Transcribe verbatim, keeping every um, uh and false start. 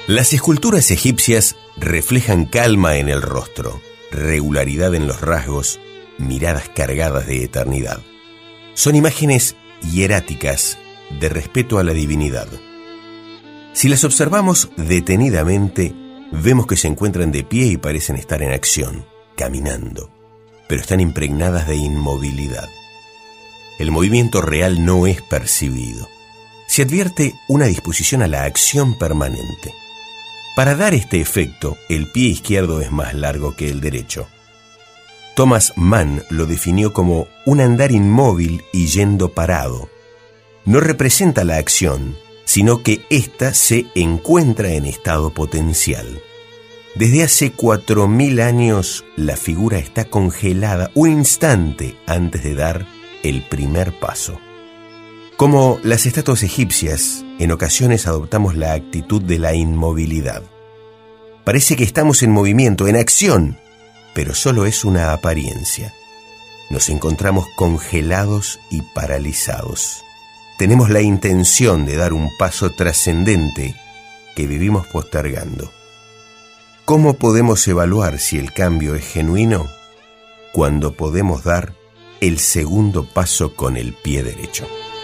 Las esculturas egipcias reflejan calma en el rostro, regularidad en los rasgos, miradas cargadas de eternidad. Son imágenes hieráticas de respeto a la divinidad. Si las observamos detenidamente, vemos que se encuentran de pie y parecen estar en acción, caminando, pero están impregnadas de inmovilidad. El movimiento real no es percibido. Se advierte una disposición a la acción permanente. Para dar este efecto, el pie izquierdo es más largo que el derecho. Thomas Mann lo definió como un andar inmóvil y yendo parado. No representa la acción, sino que ésta se encuentra en estado potencial. Desde hace cuatro mil años, la figura está congelada un instante antes de dar el primer paso. Como las estatuas egipcias, en ocasiones adoptamos la actitud de la inmovilidad. Parece que estamos en movimiento, en acción, pero solo es una apariencia. Nos encontramos congelados y paralizados. Tenemos la intención de dar un paso trascendente que vivimos postergando. ¿Cómo podemos evaluar si el cambio es genuino? Cuando podemos dar el segundo paso con el pie derecho.